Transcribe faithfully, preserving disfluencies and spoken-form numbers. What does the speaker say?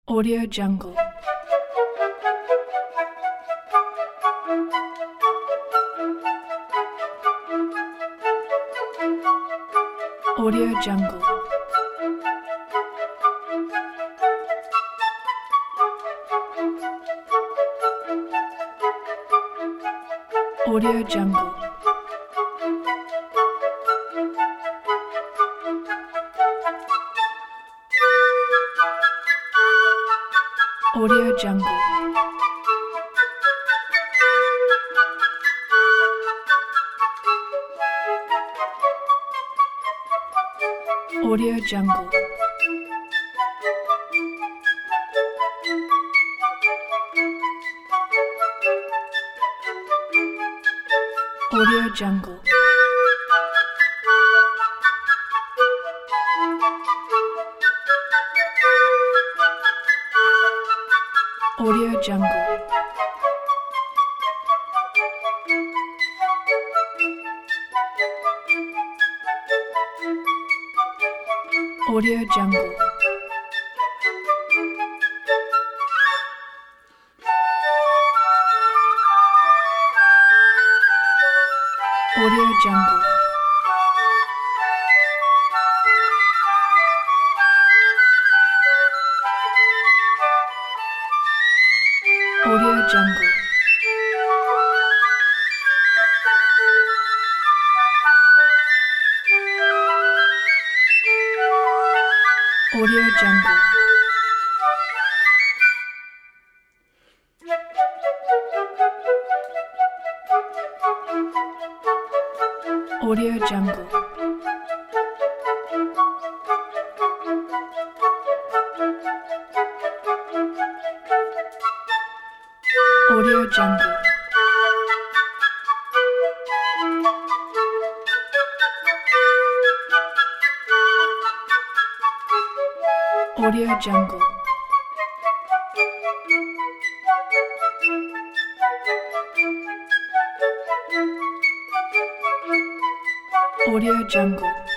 Audio Jungle. Audio Jungle. Audio Jungle. Audio Jungle. Audio Jungle. Audio Jungle. Audio Jungle. Audio Jungle. Audio Jungle. Audio Jungle. Audio Jungle. Audio Jungle. Audio Jungle. Audio Jungle. Audio Jungle.